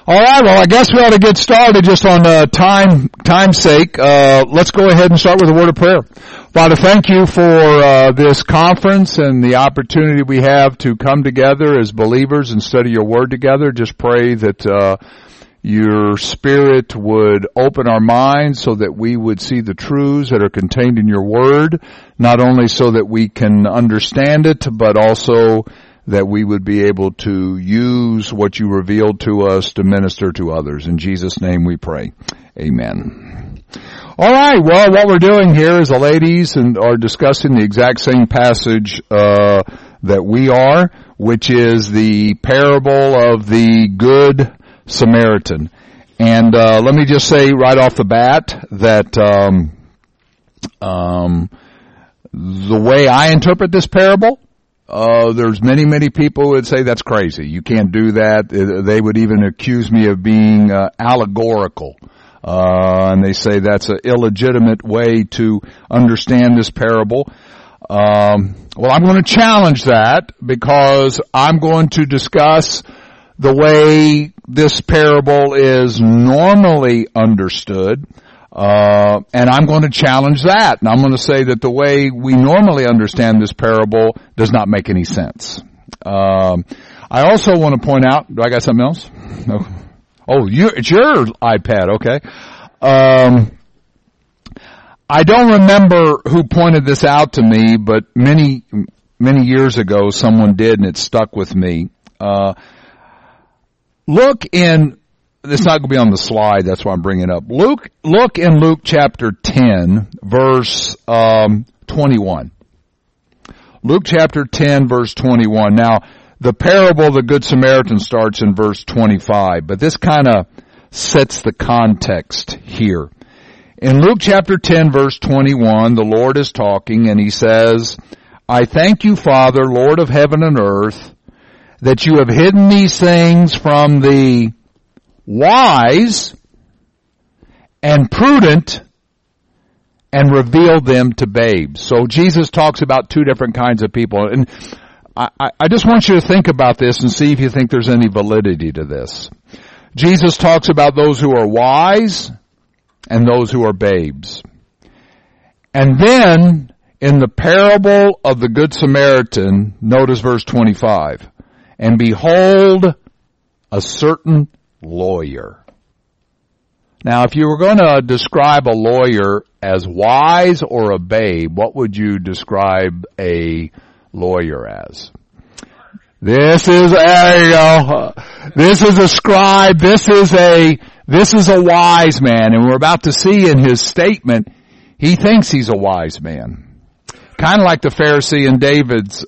All right, well, I guess we ought to get started just on time's sake. Let's go ahead and start with a word of prayer. Father, thank you for this conference and the opportunity we have to come together as believers and study your word together. Just pray that your Spirit would open our minds so that we would see the truths that are contained in your word, not only so that we can understand it, but also that we would be able to use what you revealed to us to minister to others. In Jesus' name we pray. Amen. All right, well, what we're doing here is the ladies are discussing the exact same passage that we are, which is the parable of the Good Samaritan. And let me just say right off the bat that the way I interpret this parable, there's many people who would say that's crazy. You can't do that. They would even accuse me of being allegorical. And they say that's an illegitimate way to understand this parable. Well, I'm going to challenge that because I'm going to discuss the way this parable is normally understood. And I'm going to challenge that. And I'm going to say that the way we normally understand this parable does not make any sense. I also want to point out, do I got something else? No. Oh, it's your iPad, okay. I don't remember who pointed this out to me, but many years ago someone did, and it stuck with me. Look in, it's not going to be on the slide, that's why I'm bringing it up. Look in Luke chapter 10, verse 21. Luke chapter 10, verse 21. Now, the parable of the Good Samaritan starts in verse 25, but this kind of sets the context here. In Luke chapter 10, verse 21, the Lord is talking, and he says, I thank you, Father, Lord of heaven and earth, that you have hidden these things from the wise and prudent and revealed them to babes. So Jesus talks about two different kinds of people. And I just want you to think about this and see if you think there's any validity to this. Jesus talks about those who are wise and those who are babes. And then in the parable of the Good Samaritan, notice verse 25. And behold, a certain lawyer. Now, if you were going to describe a lawyer as wise or a babe, what would you describe a lawyer as? This is, there you go. This is a scribe. This is a wise man. And we're about to see in his statement, he thinks he's a wise man. Kind of like the Pharisee in David's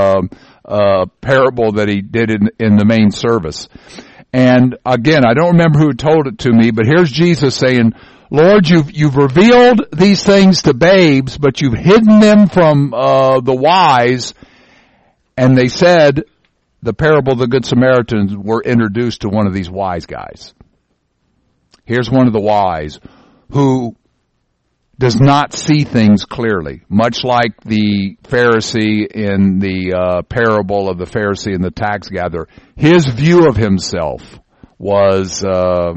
parable that he did in the main service. And again, I don't remember who told it to me, but here's Jesus saying, Lord, you've revealed these things to babes, but you've hidden them from the wise. And they said the parable of the Good Samaritans were introduced to one of these wise guys. Here's one of the wise who does not see things clearly, much like the Pharisee in the parable of the Pharisee and the tax gatherer. His view of himself was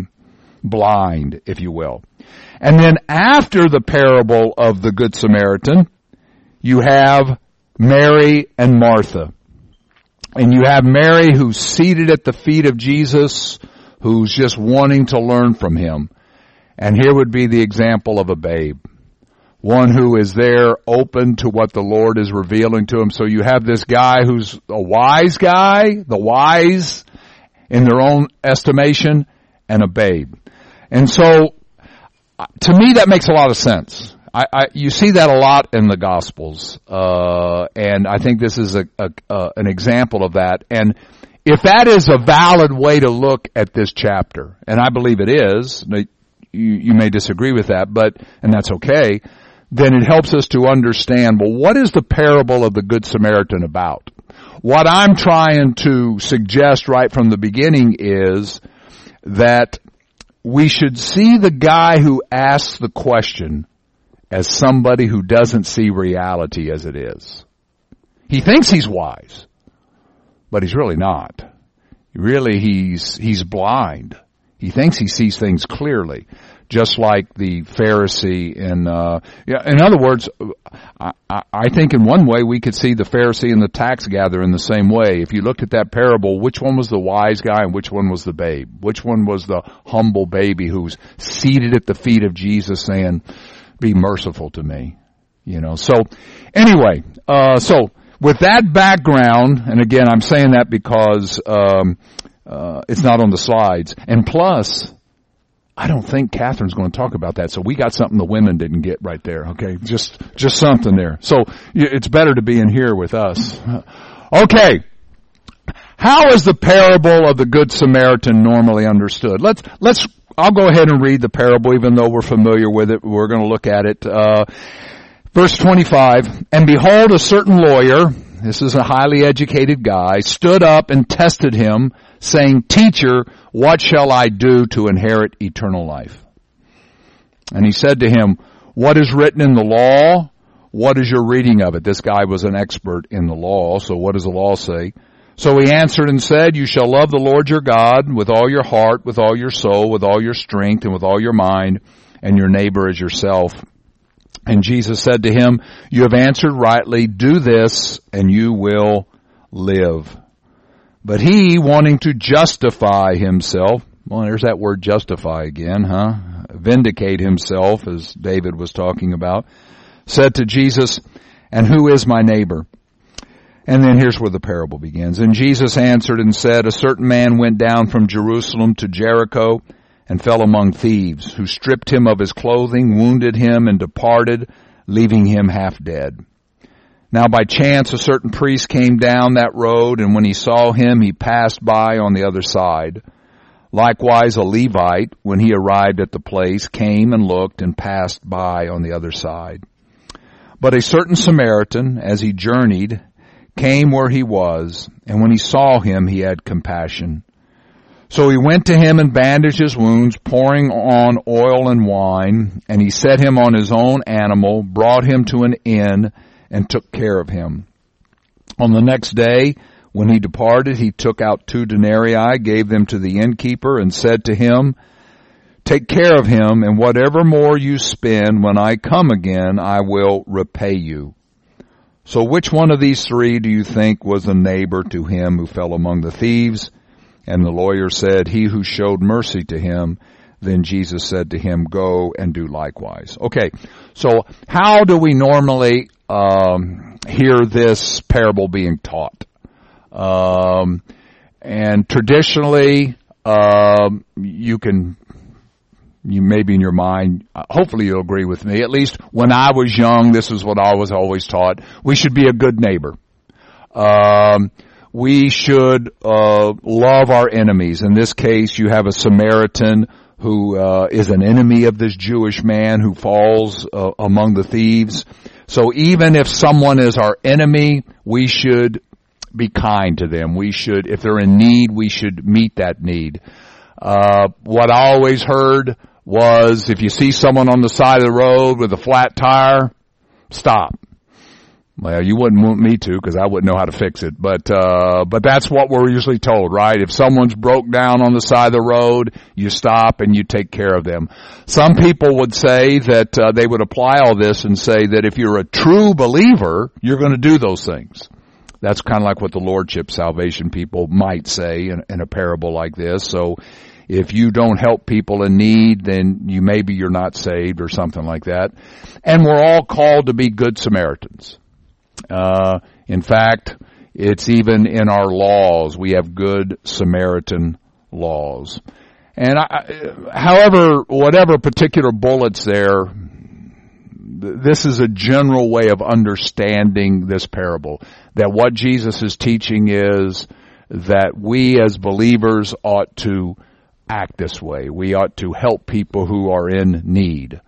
blind, if you will. And then after the parable of the Good Samaritan, you have Mary and Martha. And you have Mary who's seated at the feet of Jesus, who's just wanting to learn from him. And here would be the example of a babe. One who is there open to what the Lord is revealing to him. So you have this guy who's a wise guy, the wise in their own estimation, and a babe. And so, to me, that makes a lot of sense. You see that a lot in the Gospels, and I think this is an example of that. And if that is a valid way to look at this chapter, and I believe it is, you may disagree with that, and that's okay, then it helps us to understand, well, what is the parable of the Good Samaritan about? What I'm trying to suggest right from the beginning is that we should see the guy who asks the question as somebody who doesn't see reality as it is. He thinks he's wise, but he's really not. Really, he's blind. He thinks he sees things clearly, just like the Pharisee. In other words, I think in one way we could see the Pharisee and the tax gatherer in the same way. If you looked at that parable, which one was the wise guy and which one was the babe? Which one was the humble baby who's seated at the feet of Jesus saying, "Be merciful to me"? So anyway, so with that background, and again, I'm saying that because it's not on the slides. And plus, I don't think Catherine's going to talk about that. So we got something the women didn't get right there. Okay, just something there. So it's better to be in here with us. Okay, how is the parable of the Good Samaritan normally understood? I'll go ahead and read the parable, even though we're familiar with it. We're going to look at it. Verse 25, "And behold, a certain lawyer," this is a highly educated guy, "stood up and tested him, saying, 'Teacher, what shall I do to inherit eternal life?' And he said to him, 'What is written in the law? What is your reading of it?'" This guy was an expert in the law, so what does the law say? "So he answered and said, 'You shall love the Lord your God with all your heart, with all your soul, with all your strength, and with all your mind, and your neighbor as yourself.' And Jesus said to him, 'You have answered rightly. Do this, and you will live.' But he, wanting to justify himself," well, there's that word justify again, huh? Vindicate himself, as David was talking about, said to Jesus, 'And who is my neighbor?' And then here's where the parable begins. "And Jesus answered and said, A certain man went down from Jerusalem to Jericho, and fell among thieves, who stripped him of his clothing, wounded him, and departed, leaving him half dead. Now by chance a certain priest came down that road, and when he saw him, he passed by on the other side. Likewise a Levite, when he arrived at the place, came and looked and passed by on the other side. But a certain Samaritan, as he journeyed, came where he was, and when he saw him, he had compassion. So he went to him and bandaged his wounds, pouring on oil and wine, and he set him on his own animal, brought him to an inn, and took care of him. On the next day, when he departed, he took out 2 denarii, gave them to the innkeeper, and said to him, Take care of him, and whatever more you spend, when I come again, I will repay you. So which one of these 3 do you think was a neighbor to him who fell among the thieves? And the lawyer said, He who showed mercy to him. Then Jesus said to him, Go and do likewise. Okay, so how do we normally hear this parable being taught? And traditionally, you maybe in your mind, hopefully you'll agree with me. At least when I was young, this is what I was always taught. We should be a good neighbor. We should love our enemies. In this case, you have a Samaritan who is an enemy of this Jewish man who falls among the thieves. So even if someone is our enemy, we should be kind to them. We should, if they're in need, we should meet that need. What I always heard was, if you see someone on the side of the road with a flat tire, stop. Well, you wouldn't want me to, because I wouldn't know how to fix it. But that's what we're usually told, right? If someone's broke down on the side of the road, you stop and you take care of them. Some people would say that they would apply all this and say that if you're a true believer, you're going to do those things. That's kind of like what the Lordship Salvation people might say in a parable like this. So if you don't help people in need, then maybe you're not saved or something like that. And we're all called to be good Samaritans. In fact, it's even in our laws. We have good Samaritan laws. And however, whatever particular bullet's there, this is a general way of understanding this parable. That what Jesus is teaching is that we as believers ought to act this way. We ought to help people who are in need.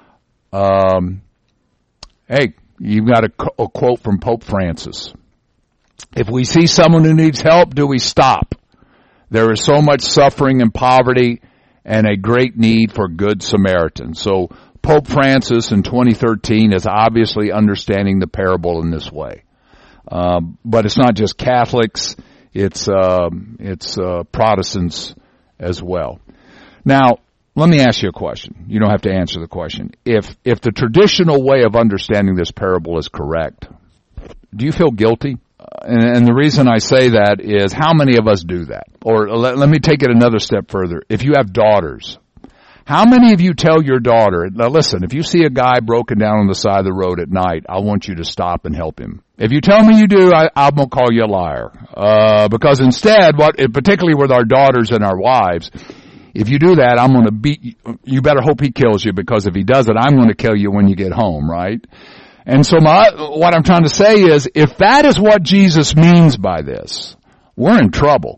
Hey, you've got a quote from Pope Francis. If we see someone who needs help, do we stop? There is so much suffering and poverty and a great need for good Samaritans. So Pope Francis in 2013 is obviously understanding the parable in this way. But it's not just Catholics, it's Protestants as well. Now, let me ask you a question. You don't have to answer the question. If the traditional way of understanding this parable is correct, do you feel guilty? And the reason I say that is, how many of us do that? Or let me take it another step further. If you have daughters, how many of you tell your daughter, now listen, if you see a guy broken down on the side of the road at night, I want you to stop and help him. If you tell me you do, I'm going to call you a liar. Because instead, particularly with our daughters and our wives, if you do that, I'm going to beat you. You better hope he kills you, because if he doesn't, I'm going to kill you when you get home, right? And so what I'm trying to say is, if that is what Jesus means by this, we're in trouble.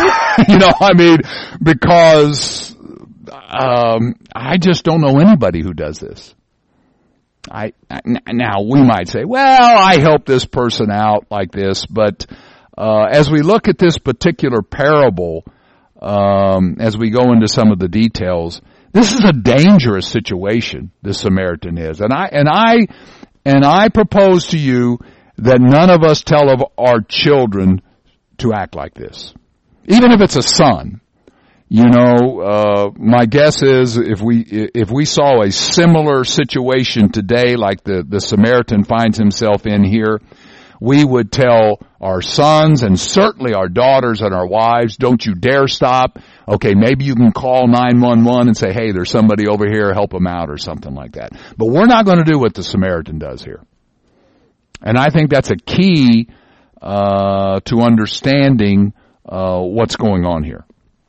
Because I just don't know anybody who does this. Now we might say, well, I help this person out like this, but as we look at this particular parable, as we go into some of the details, this is a dangerous situation, the Samaritan is. And I propose to you that none of us tell of our children to act like this. Even if it's a son. My guess is if we saw a similar situation today, like the Samaritan finds himself in here, we would tell our sons and certainly our daughters and our wives, don't you dare stop. Okay, maybe you can call 911 and say, hey, there's somebody over here, help them out or something like that. But we're not going to do what the Samaritan does here. And I think that's a key to understanding what's going on here.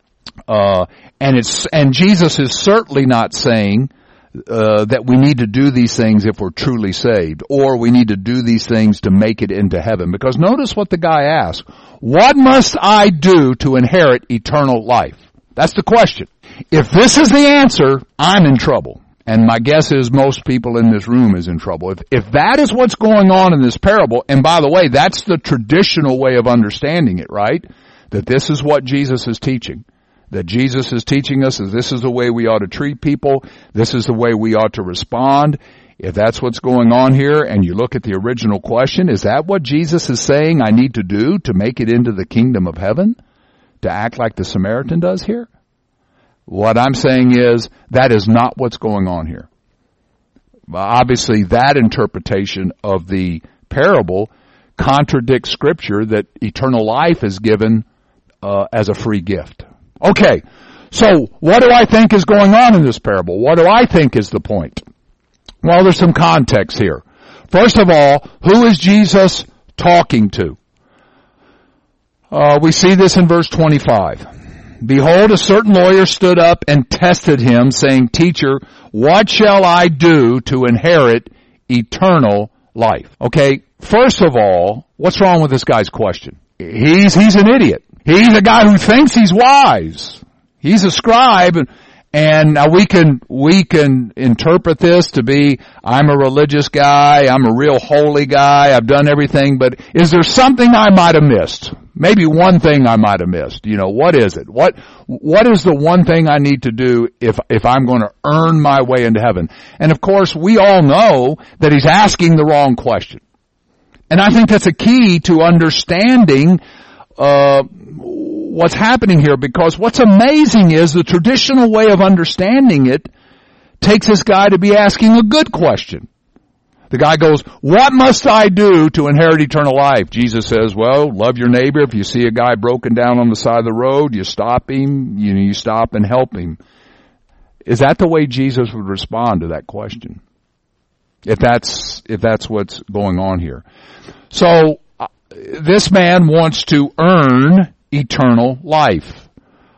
And Jesus is certainly not saying that we need to do these things if we're truly saved, or we need to do these things to make it into heaven. Because notice what the guy asks. What must I do to inherit eternal life? That's the question. If this is the answer, I'm in trouble. And my guess is most people in this room is in trouble. If that is what's going on in this parable, and by the way, that's the traditional way of understanding it, right? That this is what Jesus is teaching. That Jesus is teaching us is this is the way we ought to treat people. This is the way we ought to respond. If that's what's going on here, and you look at the original question, is that what Jesus is saying I need to do to make it into the kingdom of heaven? To act like the Samaritan does here? What I'm saying is that is not what's going on here. Obviously, that interpretation of the parable contradicts Scripture that eternal life is given as a free gift. Okay, so what do I think is going on in this parable? What do I think is the point? Well, there's some context here. First of all, who is Jesus talking to? We see this in verse 25. Behold, a certain lawyer stood up and tested him, saying, Teacher, what shall I do to inherit eternal life? Okay, first of all, what's wrong with this guy's question? He's an idiot. He's a guy who thinks he's wise. He's a scribe, and now we can interpret this to be, I'm a religious guy, I'm a real holy guy, I've done everything, but is there something I might have missed? Maybe one thing I might have missed. What is it? What is the one thing I need to do if I'm going to earn my way into heaven? And of course, we all know that he's asking the wrong question. And I think that's a key to understanding what's happening here, because what's amazing is the traditional way of understanding it takes this guy to be asking a good question. The guy goes, what must I do to inherit eternal life? Jesus says, well, love your neighbor. If you see a guy broken down on the side of the road, you stop him, you stop and help him. Is that the way Jesus would respond to that question? If that's what's going on here. So, this man wants to earn eternal life.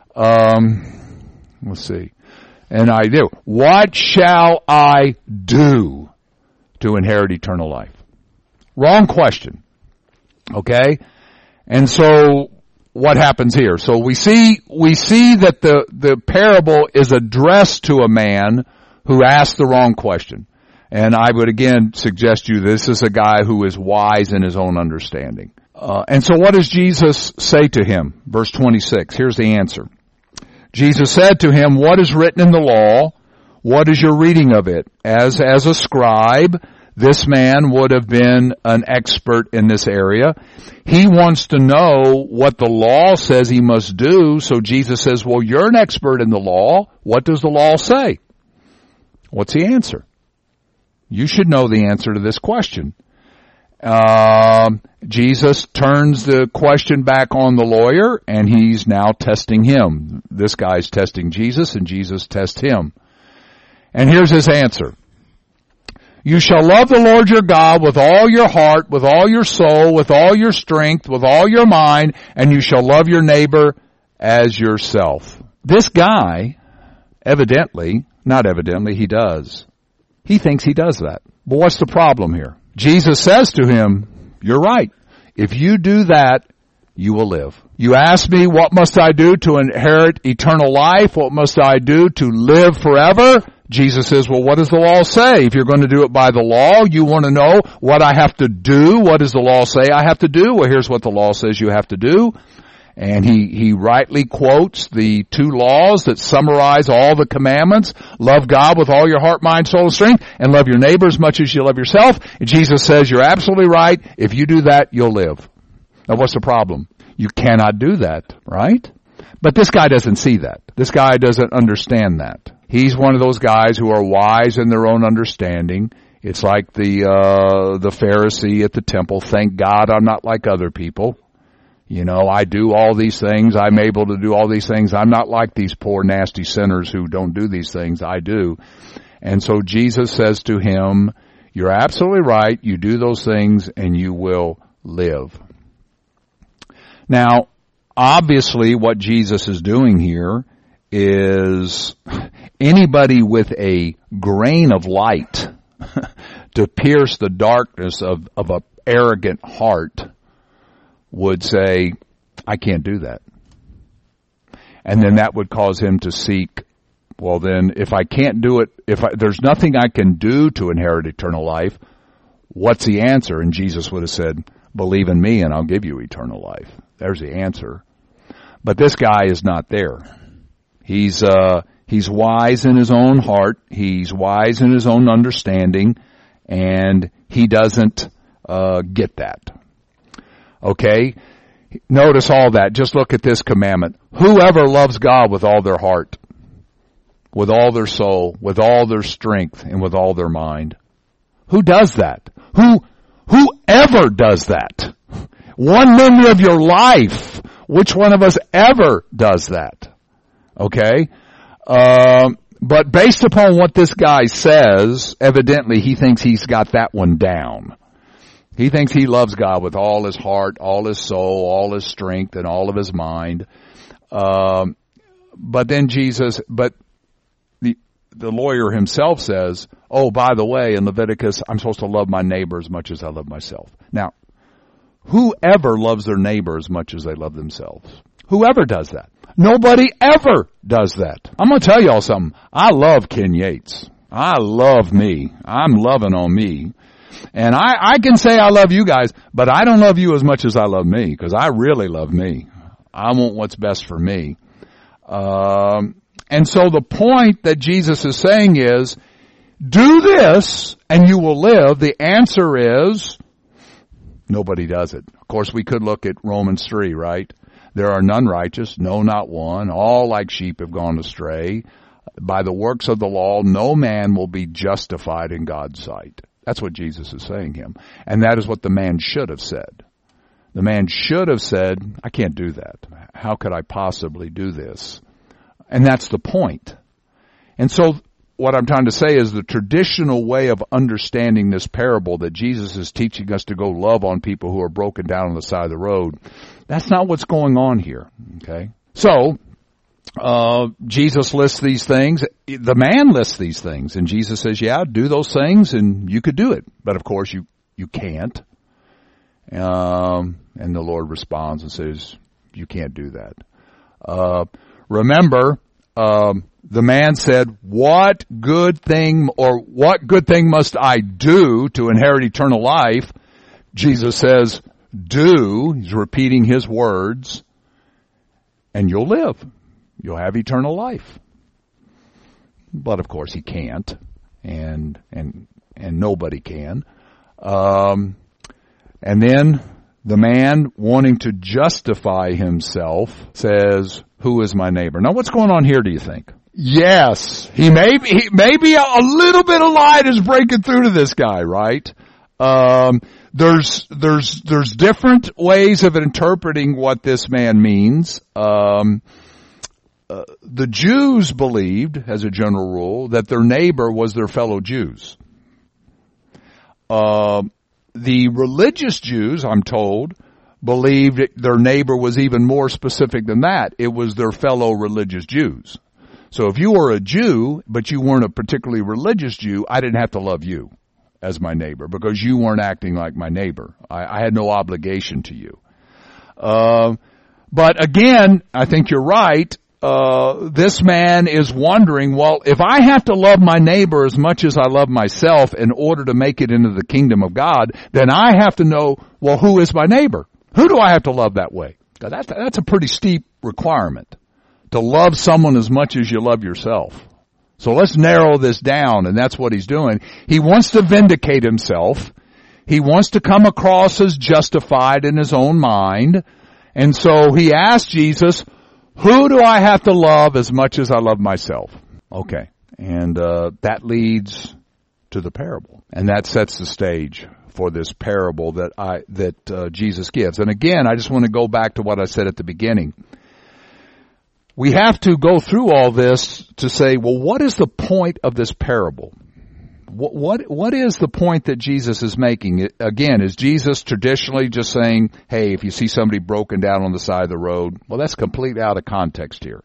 Let's see. And I do. What shall I do to inherit eternal life? Wrong question. Okay? And so, what happens here? So we see that the parable is addressed to a man who asked the wrong question. And I would again suggest you this is a guy who is wise in his own understanding. And so what does Jesus say to him? Verse 26, here's the answer. Jesus said to him, what is written in the law? What is your reading of it? As a scribe, This man would have been an expert in this area. He wants to know what the law says he must do. So Jesus says, well, you're an expert in the law. What does the law say? What's the answer? You should know the answer to this question. Jesus turns the question back on the lawyer, and he's now testing him. This guy's testing Jesus, and Jesus tests him. And here's his answer. You shall love the Lord your God with all your heart, with all your soul, with all your strength, with all your mind, and you shall love your neighbor as yourself. This guy, not evidently, he does. He thinks he does that. But what's the problem here? Jesus says to him, you're right. If you do that, you will live. You ask me, what must I do to inherit eternal life? What must I do to live forever? Jesus says, well, what does the law say? If you're going to do it by the law, you want to know what I have to do. What does the law say I have to do? Well, here's what the law says you have to do. And he rightly quotes the two laws that summarize all the commandments. Love God with all your heart, mind, soul, and strength, and love your neighbor as much as you love yourself. And Jesus says, you're absolutely right. If you do that, you'll live. Now, what's the problem? You cannot do that, right? But this guy doesn't see that. This guy doesn't understand that. He's one of those guys who are wise in their own understanding. It's like the Pharisee at the temple. Thank God I'm not like other people. You know, I do all these things. I'm able to do all these things. I'm not like these poor, nasty sinners who don't do these things. I do. And so Jesus says to him, you're absolutely right. You do those things and you will live. Now, obviously what Jesus is doing here is anybody with a grain of light to pierce the darkness of an arrogant heart would say, I can't do that. And then that would cause him to seek, well then, if I can't do it, there's nothing I can do to inherit eternal life, what's the answer? And Jesus would have said, believe in me and I'll give you eternal life. There's the answer. But this guy is not there. He's wise in his own heart. He's wise in his own understanding, and he doesn't get that. Okay? Notice all that. Just look at this commandment. Whoever loves God with all their heart, with all their soul, with all their strength, and with all their mind. Who does that? Whoever does that? One memory of your life. Which one of us ever does that? Okay? But based upon what this guy says, evidently he thinks he's got that one down. He thinks he loves God with all his heart, all his soul, all his strength, and all of his mind. But then the lawyer himself says, oh, by the way, in Leviticus, I'm supposed to love my neighbor as much as I love myself. Now, whoever loves their neighbor as much as they love themselves? Whoever does that? Nobody ever does that. I'm going to tell y'all something. I love Ken Yates. I love me. I'm loving on me. And I can say I love you guys, but I don't love you as much as I love me, because I really love me. I want what's best for me. And so the point that Jesus is saying is, do this and you will live. The answer is, nobody does it. Of course, we could look at Romans 3, right? There are none righteous, no, not one. All like sheep have gone astray. By the works of the law, no man will be justified in God's sight. That's what Jesus is saying him. And that is what the man should have said. The man should have said, I can't do that. How could I possibly do this? And that's the point. And so what I'm trying to say is the traditional way of understanding this parable that Jesus is teaching us to go love on people who are broken down on the side of the road, that's not what's going on here. Okay? So, Jesus lists these things. The man lists these things. And Jesus says, yeah, do those things and you could do it. But of course you can't. And the Lord responds and says, you can't do that. Remember, the man said, what good thing must I do to inherit eternal life? Jesus says, do. He's repeating his words, and you'll live. You'll have eternal life. But of course he can't. And and nobody can. And then the man, wanting to justify himself, says, who is my neighbor? Now what's going on here, do you think? Yes, maybe a little bit of light is breaking through to this guy, right? There's different ways of interpreting what this man means. The Jews believed, as a general rule, that their neighbor was their fellow Jews. The religious Jews, I'm told, believed their neighbor was even more specific than that. It was their fellow religious Jews. So if you were a Jew, but you weren't a particularly religious Jew, I didn't have to love you as my neighbor because you weren't acting like my neighbor. I had no obligation to you. But again, I think you're right. This man is wondering, well, if I have to love my neighbor as much as I love myself in order to make it into the kingdom of God, then I have to know, well, who is my neighbor? Who do I have to love that way? That's a pretty steep requirement, to love someone as much as you love yourself. So let's narrow this down, and that's what he's doing. He wants to vindicate himself. He wants to come across as justified in his own mind. And so he asked Jesus, who do I have to love as much as I love myself? Okay. And that leads to the parable. And that sets the stage for this parable that Jesus gives. And again, I just want to go back to what I said at the beginning. We have to go through all this to say, well, what is the point of this parable? What is the point that Jesus is making? Again, is Jesus traditionally just saying, hey, if you see somebody broken down on the side of the road, well, that's completely out of context here.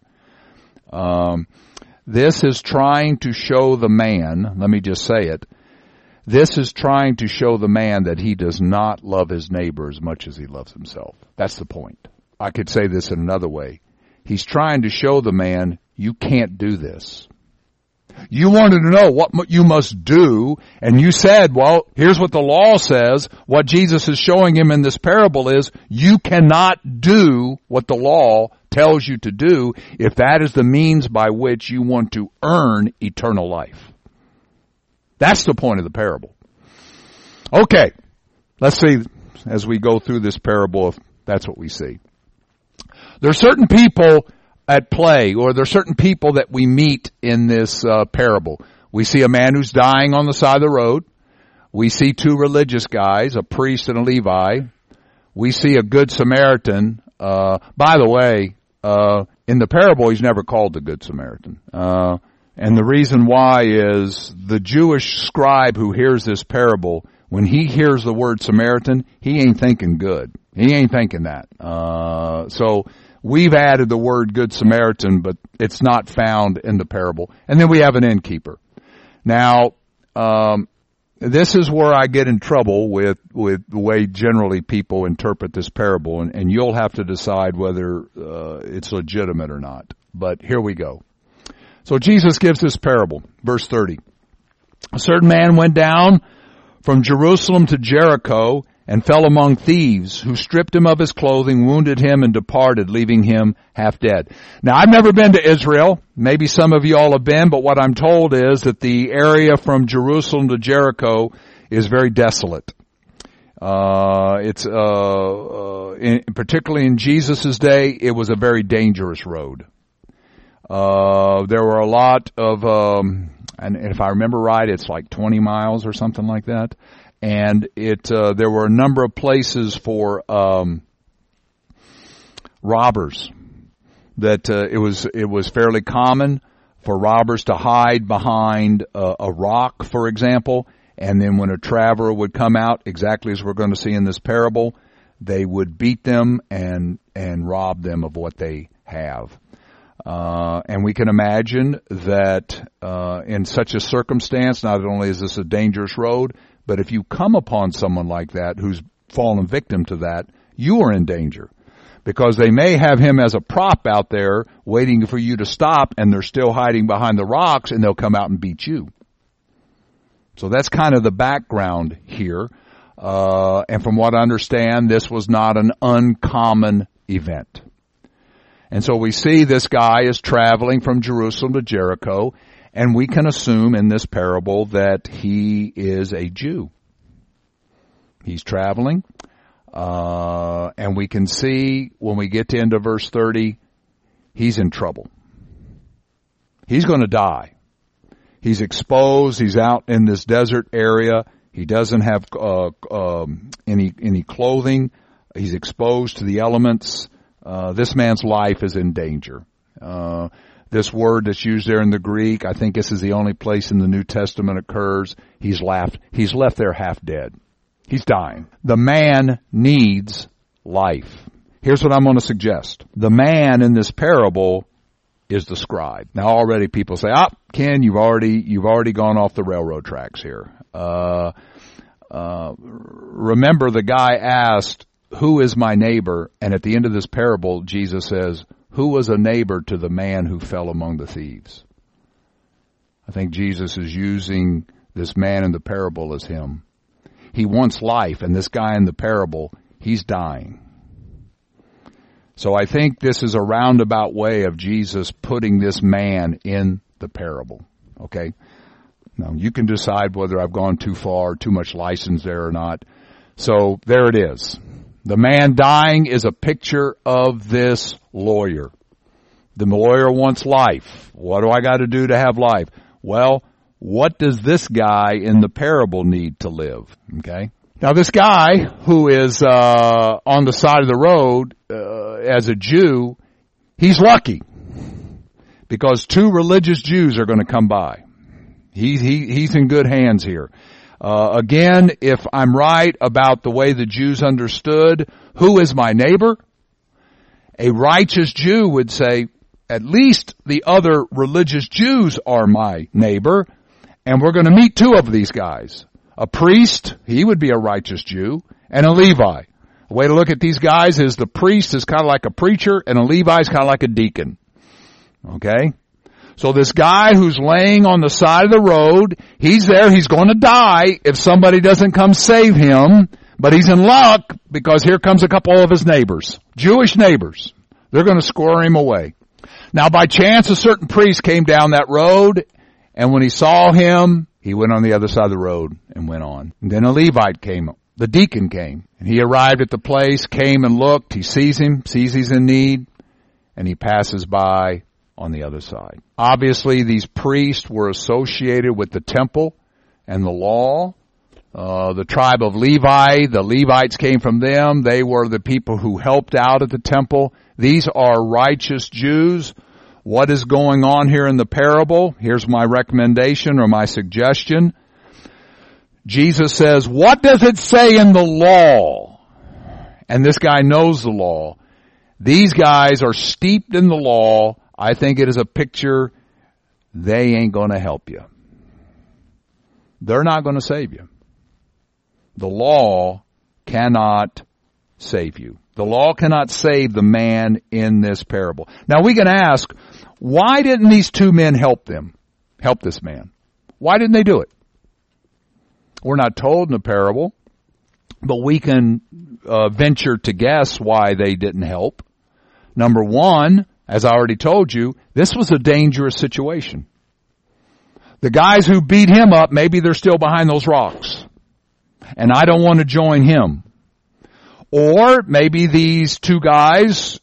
This is trying to show the man, let me just say it, this is trying to show the man that he does not love his neighbor as much as he loves himself. That's the point. I could say this in another way. He's trying to show the man, you can't do this. You wanted to know what you must do, and you said, well, here's what the law says. What Jesus is showing him in this parable is, you cannot do what the law tells you to do if that is the means by which you want to earn eternal life. That's the point of the parable. Okay, let's see as we go through this parable if that's what we see. There are certain people at play, or there are certain people that we meet in this parable. We see a man who's dying on the side of the road. We see two religious guys, a priest and a Levi. We see a good Samaritan. By the way, in the parable, he's never called the Good Samaritan. And the reason why is the Jewish scribe who hears this parable, when he hears the word Samaritan, he ain't thinking good. He ain't thinking that. So we've added the word Good Samaritan, but it's not found in the parable. And then we have an innkeeper. Now, this is where I get in trouble with the way generally people interpret this parable, and you'll have to decide whether it's legitimate or not. But here we go. So Jesus gives this parable, verse 30. A certain man went down from Jerusalem to Jericho and fell among thieves, who stripped him of his clothing, wounded him, and departed, leaving him half dead. Now, I've never been to Israel. Maybe some of you all have been, but what I'm told is that the area from Jerusalem to Jericho is very desolate. Particularly in Jesus' day, it was a very dangerous road. There were a lot of, and if I remember right, it's like 20 miles or something like that. And there were a number of places for robbers. That it was fairly common for robbers to hide behind a rock, for example, and then when a traveler would come out, exactly as we're going to see in this parable, they would beat them and rob them of what they have. And we can imagine that in such a circumstance, not only is this a dangerous road, but if you come upon someone like that who's fallen victim to that, you are in danger. Because they may have him as a prop out there waiting for you to stop, and they're still hiding behind the rocks, and they'll come out and beat you. So that's kind of the background here. And from what I understand, this was not an uncommon event. And so we see this guy is traveling from Jerusalem to Jericho, And we can assume in this parable that he is a Jew. He's traveling. And we can see when we get to end of verse 30, he's in trouble. He's going to die. He's exposed. He's out in this desert area. He doesn't have any clothing. He's exposed to the elements. This man's life is in danger. This word that's used there in the Greek, I think this is the only place in the New Testament occurs. He's left there half dead. He's dying. The man needs life. Here's what I'm going to suggest. The man in this parable is the scribe. Now already people say, Ken, you've already gone off the railroad tracks here. Remember the guy asked, who is my neighbor? And at the end of this parable, Jesus says, who was a neighbor to the man who fell among the thieves? I think Jesus is using this man in the parable as him. He wants life, and this guy in the parable, he's dying. So I think this is a roundabout way of Jesus putting this man in the parable. Okay? Now, you can decide whether I've gone too far, too much license there or not. So there it is. The man dying is a picture of this lawyer. The lawyer wants life. What do I got to do to have life? Well, what does this guy in the parable need to live? Okay? Now this guy who is on the side of the road as a Jew, he's lucky because two religious Jews are going to come by. He's in good hands here. Again, if I'm right about the way the Jews understood, who is my neighbor? A righteous Jew would say, at least the other religious Jews are my neighbor, and we're going to meet two of these guys. A priest, he would be a righteous Jew, and a Levi. A way to look at these guys is the priest is kind of like a preacher, and a Levi is kind of like a deacon. Okay? So this guy who's laying on the side of the road, he's there, he's going to die if somebody doesn't come save him, but he's in luck because here comes a couple of his neighbors, Jewish neighbors. They're going to square him away. Now by chance a certain priest came down that road, and when he saw him, he went on the other side of the road and went on. And then a Levite came, the deacon came, and he arrived at the place, came and looked, he sees him, sees he's in need, and he passes by on the other side. Obviously, these priests were associated with the temple and the law. The tribe of Levi, the Levites came from them. They were the people who helped out at the temple. These are righteous Jews. What is going on here in the parable? Here's my recommendation or my suggestion. Jesus says, what does it say in the law? And this guy knows the law. These guys are steeped in the law. I think it is a picture, they ain't going to help you. They're not going to save you. The law cannot save you. The law cannot save the man in this parable. Now we can ask, why didn't these two men help this man? Why didn't they do it? We're not told in the parable, but we can venture to guess why they didn't help. Number one, as I already told you, this was a dangerous situation. The guys who beat him up, maybe they're still behind those rocks. And I don't want to join him. Or maybe these two guys,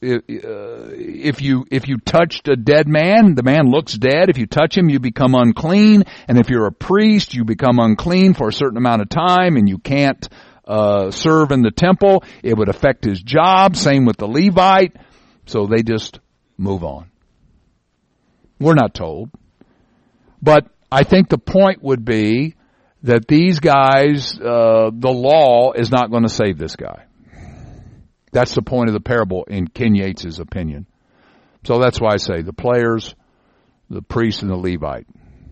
if you touched a dead man, the man looks dead. If you touch him, you become unclean. And if you're a priest, you become unclean for a certain amount of time and you can't serve in the temple. It would affect his job. Same with the Levite. So they just move on. We're not told. But I think the point would be that these guys, the law is not going to save this guy. That's the point of the parable in Ken Yates' opinion. So that's why I say the players, the priest and the Levite.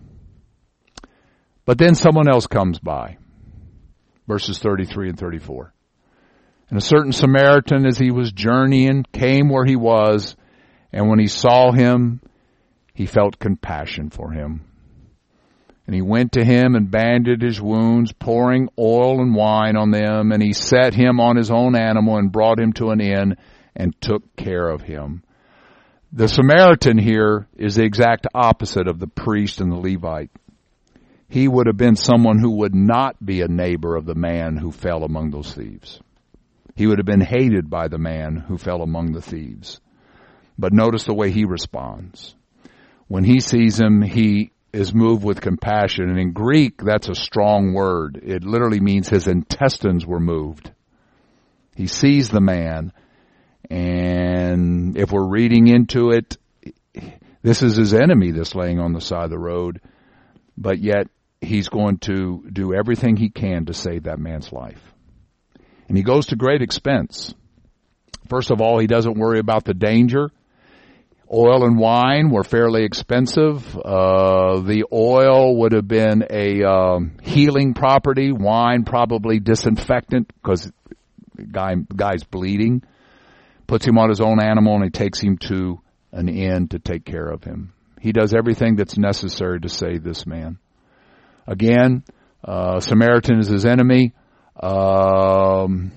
But then someone else comes by. Verses 33 and 34. And a certain Samaritan, as he was journeying, came where he was, and when he saw him, he felt compassion for him. And he went to him and bandaged his wounds, pouring oil and wine on them, and he set him on his own animal and brought him to an inn and took care of him. The Samaritan here is the exact opposite of the priest and the Levite. He would have been someone who would not be a neighbor of the man who fell among those thieves. He would have been hated by the man who fell among the thieves. But notice the way he responds. When he sees him, he is moved with compassion. And in Greek, that's a strong word. It literally means his intestines were moved. He sees the man, and if we're reading into it, this is his enemy that's laying on the side of the road, but yet he's going to do everything he can to save that man's life. And he goes to great expense. First of all, he doesn't worry about the danger. Oil and wine were fairly expensive. The oil would have been a healing property. Wine probably disinfectant because the guy's bleeding. Puts him on his own animal and he takes him to an inn to take care of him. He does everything that's necessary to save this man. Again, Samaritan is his enemy. And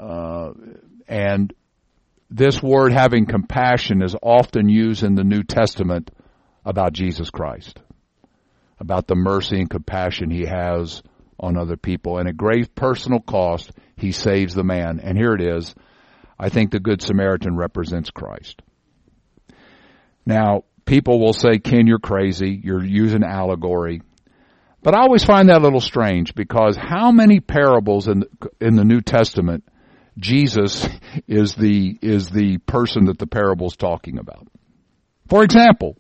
this word, having compassion, is often used in the New Testament about Jesus Christ, about the mercy and compassion he has on other people. And at great personal cost, he saves the man. And here it is. I think the Good Samaritan represents Christ. Now, people will say, Ken, you're crazy. You're using allegory. But I always find that a little strange, because how many parables in the New Testament Jesus is the person that the parable's talking about? For example,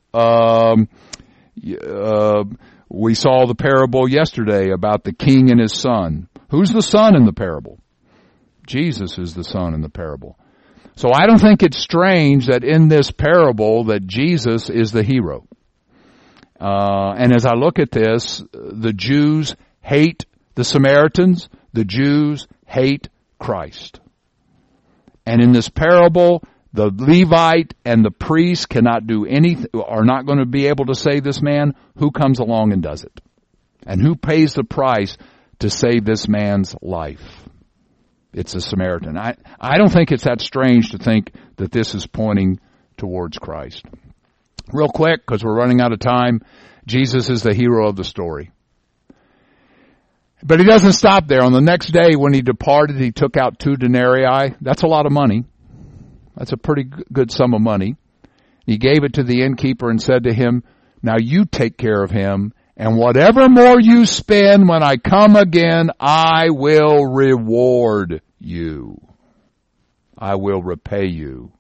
we saw the parable yesterday about the king and his son. Who's the son in the parable? Jesus is the son in the parable. So I don't think it's strange that in this parable that Jesus is the hero. And as I look at this, the Jews hate the Samaritans. The Jews hate Christ. And in this parable, the Levite and the priest cannot do anything, are not going to be able to save this man. Who comes along and does it? And who pays the price to save this man's life? It's a Samaritan. I don't think it's that strange to think that this is pointing towards Christ. Real quick, because we're running out of time, Jesus is the hero of the story. But he doesn't stop there. On the next day when he departed, he took out 2 denarii. That's a lot of money. That's a pretty good sum of money. He gave it to the innkeeper and said to him, now you take care of him, and whatever more you spend when I come again, I will reward you. I will repay you.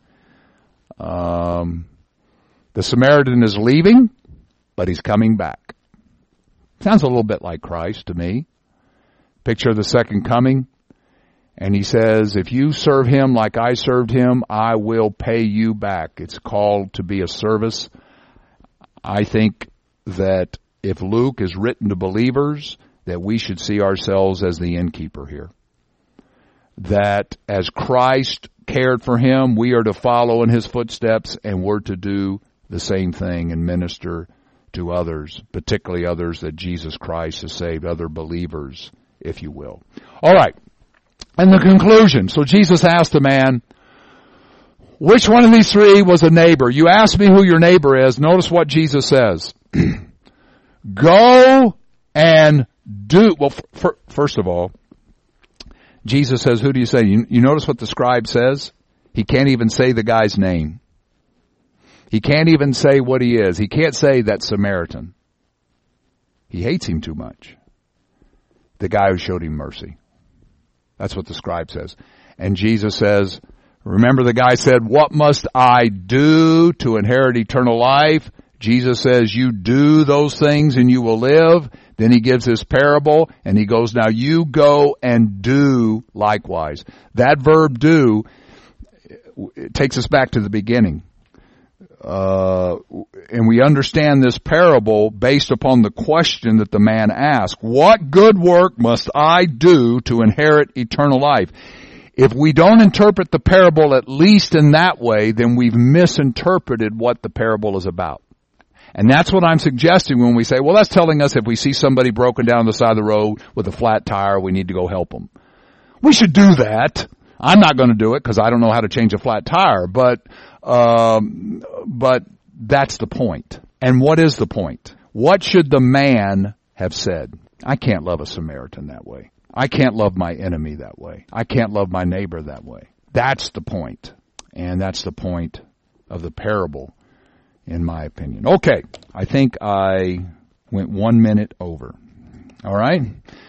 The Samaritan is leaving, but he's coming back. Sounds a little bit like Christ to me. Picture of the second coming. And he says, if you serve him like I served him, I will pay you back. It's called to be a service. I think that if Luke is written to believers, that we should see ourselves as the innkeeper here. That as Christ cared for him, we are to follow in his footsteps, and we're to do the same thing and minister to others, particularly others that Jesus Christ has saved, other believers, if you will. All right. And the conclusion. So Jesus asked the man, which one of these 3 was a neighbor? You ask me who your neighbor is. Notice what Jesus says. Go and do. Well, first of all, Jesus says, who do you say? You notice what the scribe says? He can't even say the guy's name. He can't even say what he is. He can't say that Samaritan. He hates him too much. The guy who showed him mercy. That's what the scribe says. And Jesus says, remember the guy said, what must I do to inherit eternal life? Jesus says, you do those things and you will live. Then he gives this parable and he goes, now you go and do likewise. That verb do, it takes us back to the beginning. And we understand this parable based upon the question that the man asked. What good work must I do to inherit eternal life? If we don't interpret the parable at least in that way, then we've misinterpreted what the parable is about. And that's what I'm suggesting when we say, well, that's telling us if we see somebody broken down on the side of the road with a flat tire, we need to go help them. We should do that. I'm not going to do it because I don't know how to change a flat tire, but But that's the point. And what is the point? What should the man have said? I can't love a Samaritan that way. I can't love my enemy that way. I can't love my neighbor that way. That's the point. And that's the point of the parable, in my opinion. Okay, I think I went 1 minute over. All right?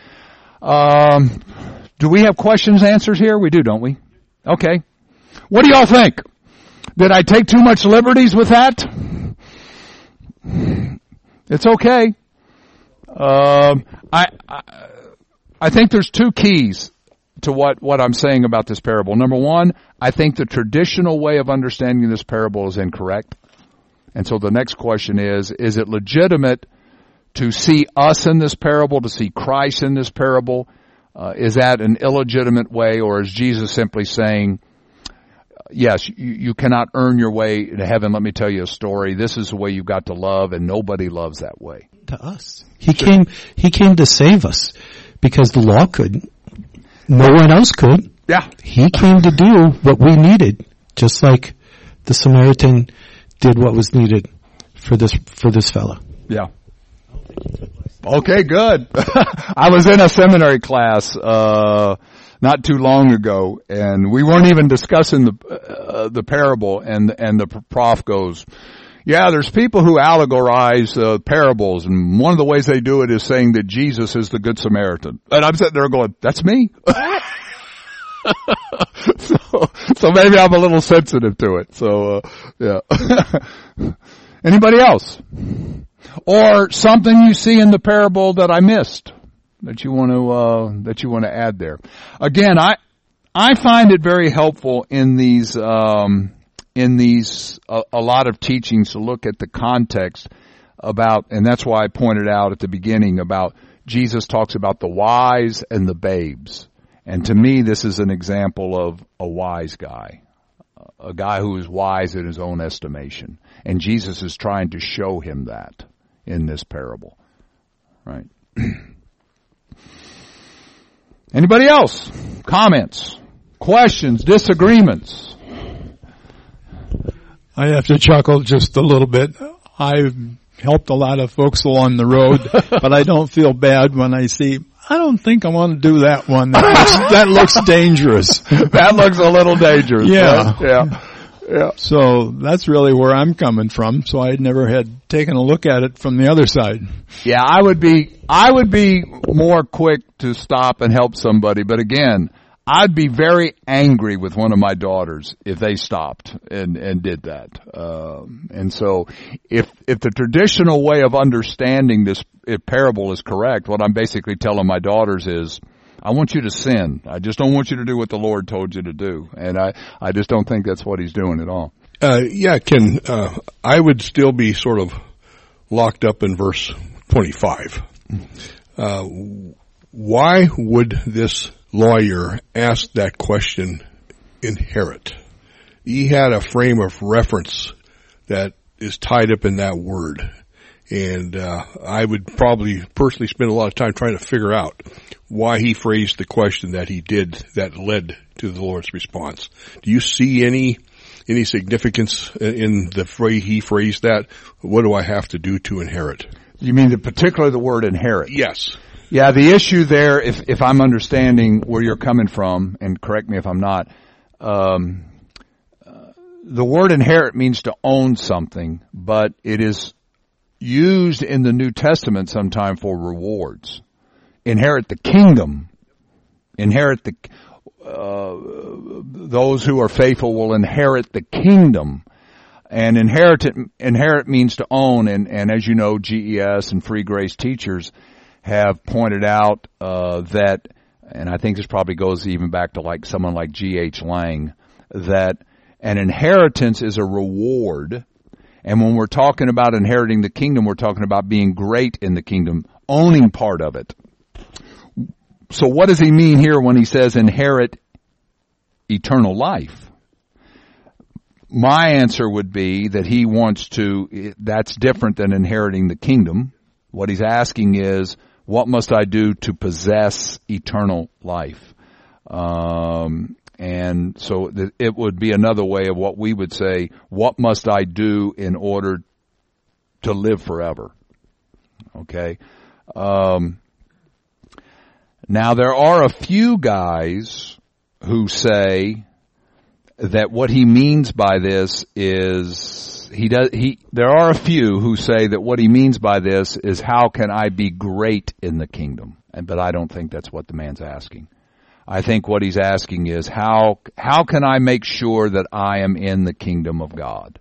Do we have questions, answers here? We do, don't we? Okay. What do y'all think? Did I take too much liberties with that? It's okay. I think there's two keys to what I'm saying about this parable. Number one, I think the traditional way of understanding this parable is incorrect. And so the next question is it legitimate to see us in this parable, to see Christ in this parable? Is that an illegitimate way, or is Jesus simply saying, yes, you cannot earn your way to heaven. Let me tell you a story. This is the way you've got to love, and nobody loves that way. To us. He came to save us because the law couldn't. No one else could. Yeah. He came to do what we needed, just like the Samaritan did what was needed for this fella. Yeah. Okay, good. I was in a seminary class not too long ago, and we weren't even discussing the parable, and the prof goes, yeah, there's people who allegorize parables, and one of the ways they do it is saying that Jesus is the Good Samaritan. And I'm sitting there going, that's me. So maybe I'm a little sensitive to it. So, yeah. Anybody else? Or something you see in the parable that I missed that you want to add there? Again, I find it very helpful in these a lot of teachings to look at the context about, and that's why I pointed out at the beginning about Jesus talks about the wise and the babes. And to me, this is an example of a wise guy, a guy who is wise in his own estimation. And Jesus is trying to show him that in this parable. Right? Anybody else? Comments? Questions? Disagreements? I have to chuckle just a little bit. I've helped a lot of folks along the road, but I don't feel bad when I see, I don't think I want to do that one. That looks dangerous. That looks a little dangerous. Yeah. Right? Yeah. So that's really where I'm coming from. So I never had taken a look at it from the other side. Yeah, I would be more quick to stop and help somebody, but again, I'd be very angry with one of my daughters if they stopped and did that. And so if the traditional way of understanding this parable is correct, what I'm basically telling my daughters is, I want you to sin. I just don't want you to do what the Lord told you to do. And I just don't think that's what he's doing at all. Yeah, Ken, I would still be sort of locked up in verse 25. Why would this lawyer ask that question, inherit? He had a frame of reference that is tied up in that word. And I would probably personally spend a lot of time trying to figure out why he phrased the question that he did that led to the Lord's response. Do you see any significance in the way he phrased that? What do I have to do to inherit? You mean particularly the word inherit? Yes. Yeah, the issue there, if I'm understanding where you're coming from, and correct me if I'm not, the word inherit means to own something, but it is used in the New Testament sometime for rewards. Inherit the kingdom. Inherit those who are faithful will inherit the kingdom. And inherit means to own, and as you know, GES and Free Grace teachers have pointed out that, and I think this probably goes even back to like someone like G.H. Lang, that an inheritance is a reward. And when we're talking about inheriting the kingdom, we're talking about being great in the kingdom, owning part of it. So what does he mean here when he says inherit eternal life? My answer would be that he wants to, that's different than inheriting the kingdom. What he's asking is, what must I do to possess eternal life? And And so it would be another way of what we would say, what must I do in order to live forever? Okay. Now there are a few guys who say that what he means by this is there are a few who say that what he means by this is, how can I be great in the kingdom? But I don't think that's what the man's asking. I think what he's asking is, how can I make sure that I am in the kingdom of God?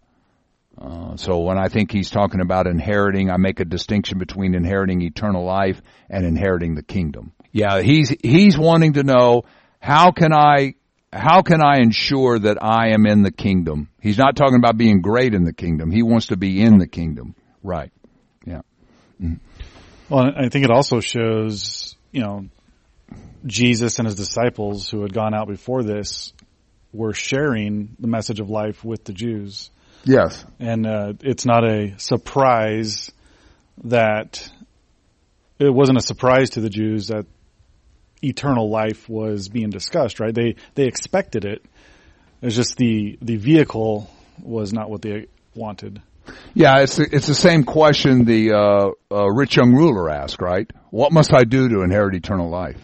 So when I think he's talking about inheriting, I make a distinction between inheriting eternal life and inheriting the kingdom. Yeah, he's wanting to know, how can I ensure that I am in the kingdom? He's not talking about being great in the kingdom. He wants to be in the kingdom. Right. Yeah. Mm-hmm. Well, I think it also shows, Jesus and his disciples who had gone out before this were sharing the message of life with the Jews. Yes. And it's not a surprise that it wasn't a surprise to the Jews that eternal life was being discussed, right? They expected it. It's just the vehicle was not what they wanted. Yeah, it's the same question the rich young ruler asked, right? What must I do to inherit eternal life?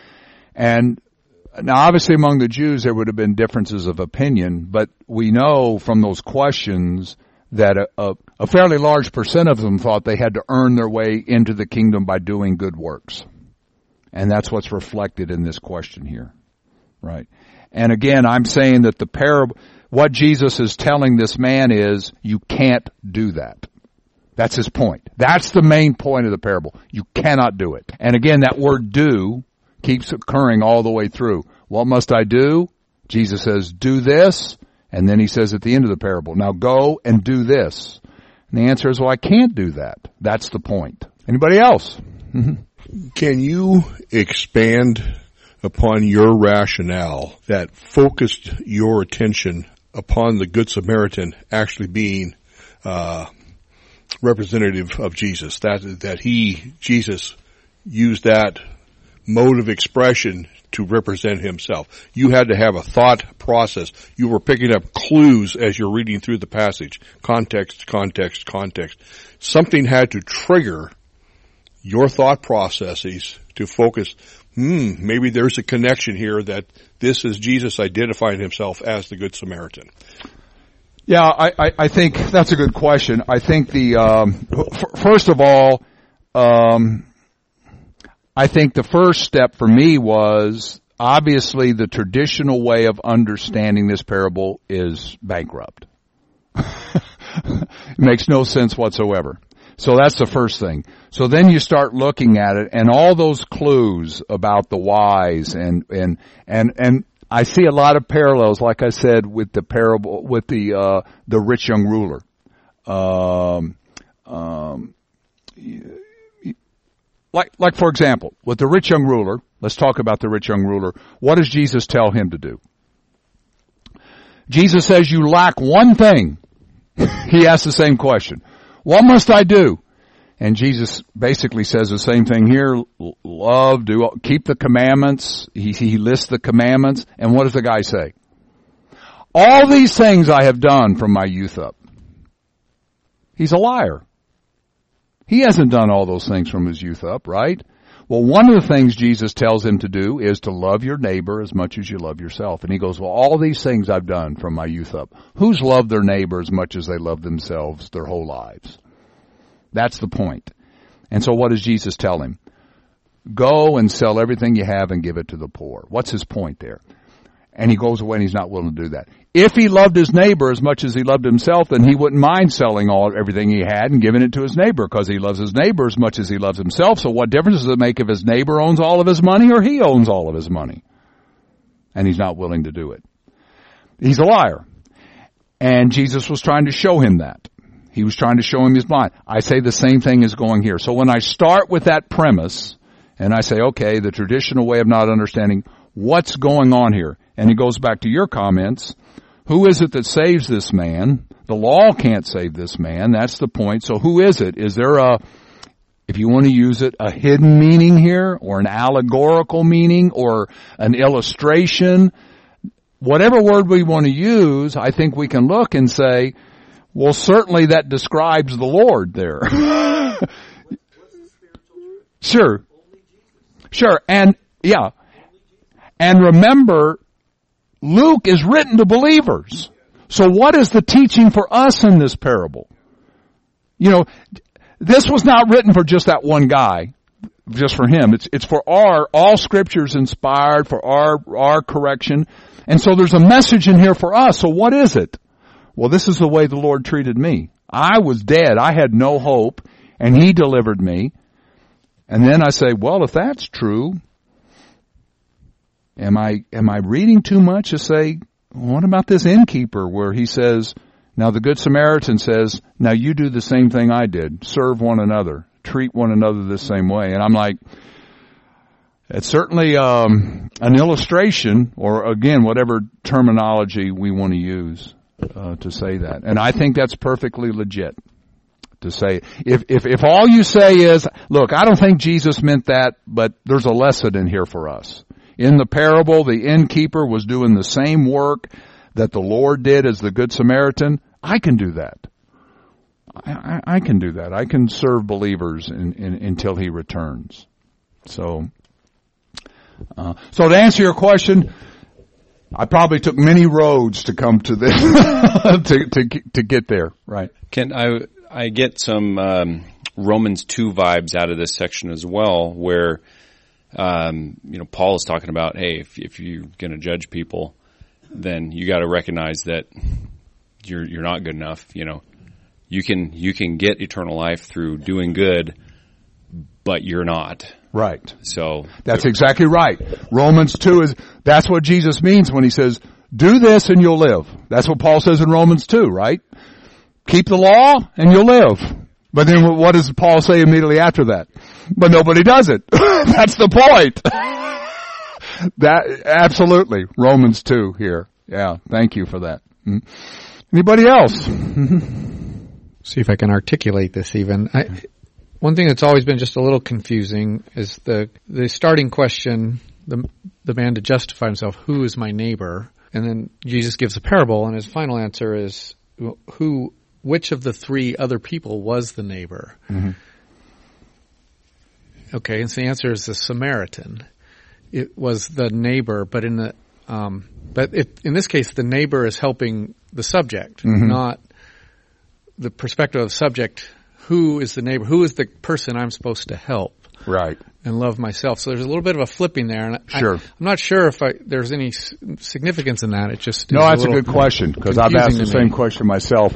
And now, obviously, among the Jews, there would have been differences of opinion, but we know from those questions that a fairly large percent of them thought they had to earn their way into the kingdom by doing good works. And that's what's reflected in this question here, right? And again, I'm saying that the parable, what Jesus is telling this man is, you can't do that. That's his point. That's the main point of the parable. You cannot do it. And again, that word do keeps occurring all the way through. What must I do? Jesus says, do this. And then he says at the end of the parable, now go and do this. And the answer is, well, I can't do that. That's the point. Anybody else? Can you expand upon your rationale that focused your attention upon the Good Samaritan actually being representative of Jesus? That Jesus used that mode of expression to represent himself. You had to have a thought process. You were picking up clues as you're reading through the passage. Context, context, context. Something had to trigger your thought processes to focus, maybe there's a connection here that this is Jesus identifying himself as the Good Samaritan. Yeah, I think that's a good question. I think first of all, I think the first step for me was, obviously the traditional way of understanding this parable is bankrupt. It makes no sense whatsoever. So that's the first thing. So then you start looking at it, and all those clues about the wise, and I see a lot of parallels, like I said, with the parable, with the rich young ruler. Like for example, with the rich young ruler, let's talk about the rich young ruler. What does Jesus tell him to do? Jesus says, you lack one thing. He asks the same question. What must I do? And Jesus basically says the same thing here. Love, keep the commandments. He lists the commandments. And what does the guy say? All these things I have done from my youth up. He's a liar. He hasn't done all those things from his youth up, right? Well, one of the things Jesus tells him to do is to love your neighbor as much as you love yourself. And he goes, well, all these things I've done from my youth up. Who's loved their neighbor as much as they love themselves their whole lives? That's the point. And so what does Jesus tell him? Go and sell everything you have and give it to the poor. What's his point there? And he goes away and he's not willing to do that. If he loved his neighbor as much as he loved himself, then he wouldn't mind selling everything he had and giving it to his neighbor, because he loves his neighbor as much as he loves himself. So what difference does it make if his neighbor owns all of his money or he owns all of his money? And he's not willing to do it. He's a liar. And Jesus was trying to show him that. He was trying to show him his mind. I say the same thing is going here. So when I start with that premise and I say, okay, the traditional way of not understanding what's going on here, and it goes back to your comments, who is it that saves this man? The law can't save this man. That's the point. So who is it? Is there if you want to use it, a hidden meaning here, or an allegorical meaning, or an illustration? whatever word we want to use, I think we can look and say, well, certainly that describes the Lord there. Sure. And remember, Luke is written to believers. So what is the teaching for us in this parable? This was not written for just that one guy, just for him. It's for all scriptures inspired, for our correction. And so there's a message in here for us. So what is it? Well, this is the way the Lord treated me. I was dead. I had no hope, and He delivered me. And then I say, well, if that's true, am I reading too much to say, what about this innkeeper where he says, now the Good Samaritan says, now you do the same thing I did. Serve one another. Treat one another the same way. And I'm like, it's certainly an illustration, or again, whatever terminology we want to use to say that. And I think that's perfectly legit to say. If all you say is, look, I don't think Jesus meant that, but there's a lesson in here for us. In the parable, the innkeeper was doing the same work that the Lord did as the Good Samaritan. I can do that. I can do that. I can serve believers until He returns. So to answer your question, I probably took many roads to come to this, to get there, right? Ken, I get some Romans 2 vibes out of this section as well, where Paul is talking about, hey, if you're going to judge people, then you got to recognize that you're not good enough. You can get eternal life through doing good, but you're not. Right. So that's exactly right. Romans 2 that's what Jesus means when He says, do this and you'll live. That's what Paul says in Romans 2, right? Keep the law and you'll live. But then what does Paul say immediately after that? But nobody does it. That's the point. That, absolutely. Romans 2 here. Yeah. Thank you for that. Anybody else? See if I can articulate this even. One thing that's always been just a little confusing is the starting question, the man to justify himself, who is my neighbor? And then Jesus gives a parable, and his final answer is, which of the three other people was the neighbor? Mm-hmm. Okay, and so the answer is the Samaritan. It was the neighbor, but in this case, the neighbor is helping the subject, not the perspective of the subject. Who is the neighbor? Who is the person I'm supposed to help? Right. And love myself. So there's a little bit of a flipping there. And sure. I'm not sure if there's any significance in that. It just no, that's a good question, because I've asked the same question myself.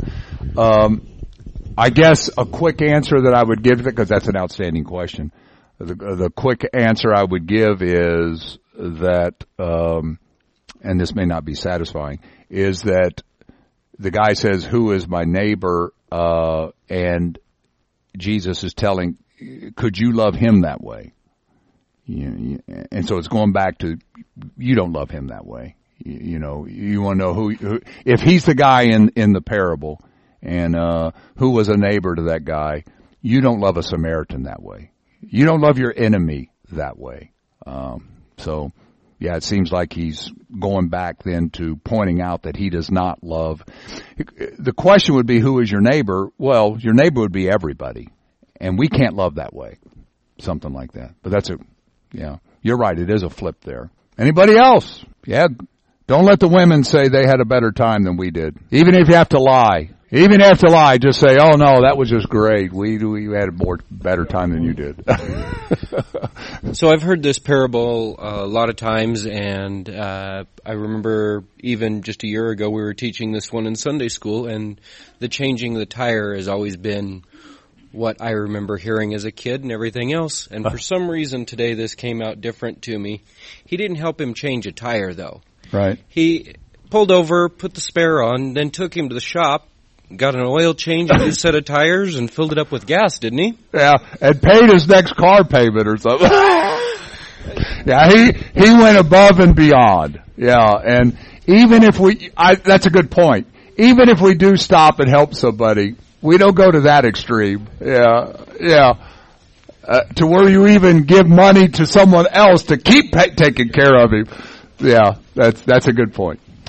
I guess a quick answer that I would give, because that's an outstanding question. The quick answer I would give is that, and this may not be satisfying, is that the guy says, who is my neighbor? And Jesus is telling, could you love him that way? And so it's going back to, you don't love him that way. You want to know who, if he's the guy in the parable, and who was a neighbor to that guy, you don't love a Samaritan that way. You don't love your enemy that way. So, yeah, it seems like he's going back then to pointing out that he does not love. The question would be, who is your neighbor? Well, your neighbor would be everybody. And we can't love that way. Something like that. But you're right. It is a flip there. Anybody else? Yeah. Don't let the women say they had a better time than we did. Even if you have to lie. Even after lie, just say, oh no, that was just great. We had a better time than you did. So I've heard this parable a lot of times, and I remember even just a year ago we were teaching this one in Sunday school, and the changing of the tire has always been what I remember hearing as a kid and everything else. And for some reason today this came out different to me. He didn't help him change a tire though. Right. He pulled over, put the spare on, then took him to the shop, got an oil change, a new set of tires, and filled it up with gas, didn't he? Yeah, and paid his next car payment or something. Yeah, he went above and beyond. Yeah, and even if that's a good point. Even if we do stop and help somebody, we don't go to that extreme. Yeah. To where you even give money to someone else to keep taking care of him. Yeah, that's a good point.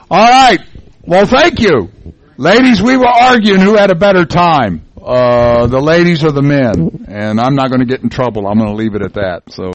All right. Well, thank you. Ladies, we were arguing who had a better time, the ladies or the men. And I'm not going to get in trouble. I'm going to leave it at that. So.